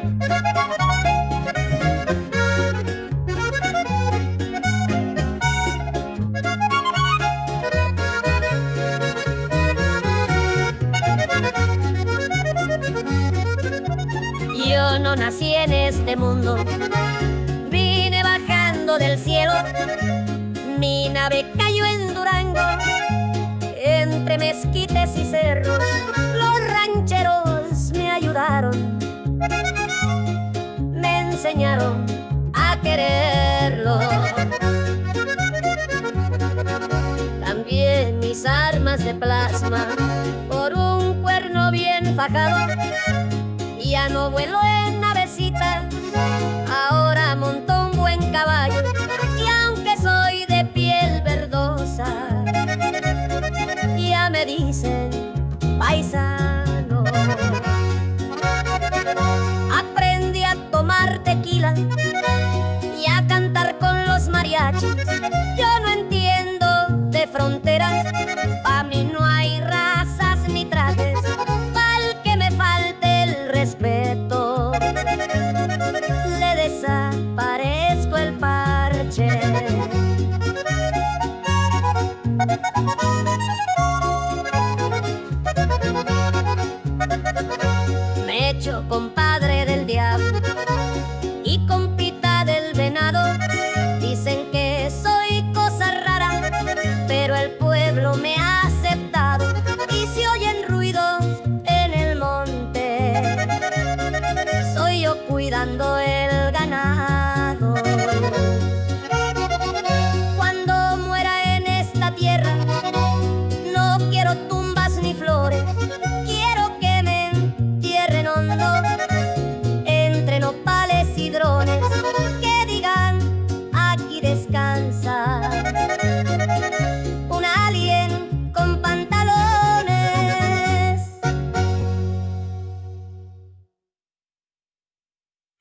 Yo no nací en este mundo, vine bajando del cielo. Mi nave cayó en Durango, entre mezquites y cerros. Los rancheros me ayudaron, me enseñaron a quererlo. Cambié mis armas de plasma por un cuerno bien fajado. Ya no vuelo en navecita, ahora monto un buen caballo. Y aunque soy de piel verdosa, ya me dicen paisano. Aprendí a tomar tequila y a cantar con los mariachis. Yo no entiendo de fronteras, pa' mí no hay razas ni trajes. Pa'l que me falte el respeto, le desaparezco el parche. Me echo compadre del diablo y compita del venado. Dicen que soy cosa rara, pero el pueblo me ha aceptado. Y si oyen ruidos en el monte, soy yo cuidando el ganado. Cuando muera en esta tierra, no quiero tumbas ni flores, quiero que me entierren hondo